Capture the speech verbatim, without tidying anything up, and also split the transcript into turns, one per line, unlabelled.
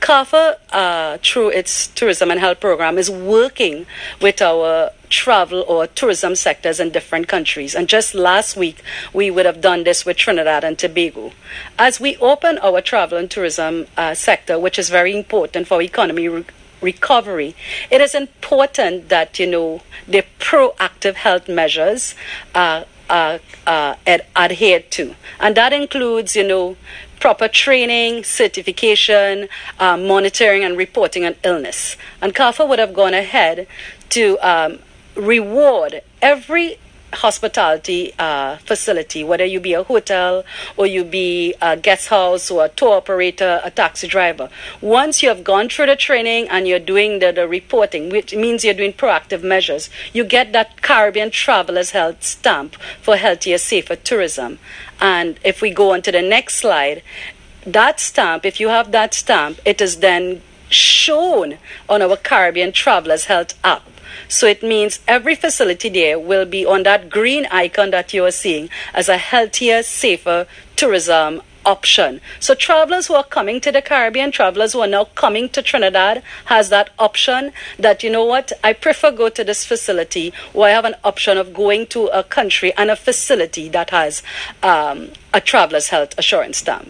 CARPHA, uh, through its tourism and health program, is working with our travel or tourism sectors in different countries. And just last week, we would have done this with Trinidad and Tobago. As we open our travel and tourism uh, sector, which is very important for economy re- recovery, it is important that, you know, the proactive health measures are uh, uh, ad- adhered to. And that includes, you know, proper training, certification, uh, monitoring and reporting on illness. And CARPHA would have gone ahead to um, reward every hospitality uh, facility, whether you be a hotel or you be a guest house or a tour operator, a taxi driver. Once you have gone through the training and you're doing the, the reporting, which means you're doing proactive measures, you get that Caribbean Travelers Health stamp for healthier, safer tourism. And if we go on to the next slide, that stamp, if you have that stamp, it is then shown on our Caribbean Travelers Health app. So it means every facility there will be on that green icon that you are seeing as a healthier, safer tourism option. So travelers who are coming to the Caribbean, travelers who are now coming to Trinidad, has that option that, you know what, I prefer go to this facility, or I have an option of going to a country and a facility that has um, a traveler's health assurance stamp.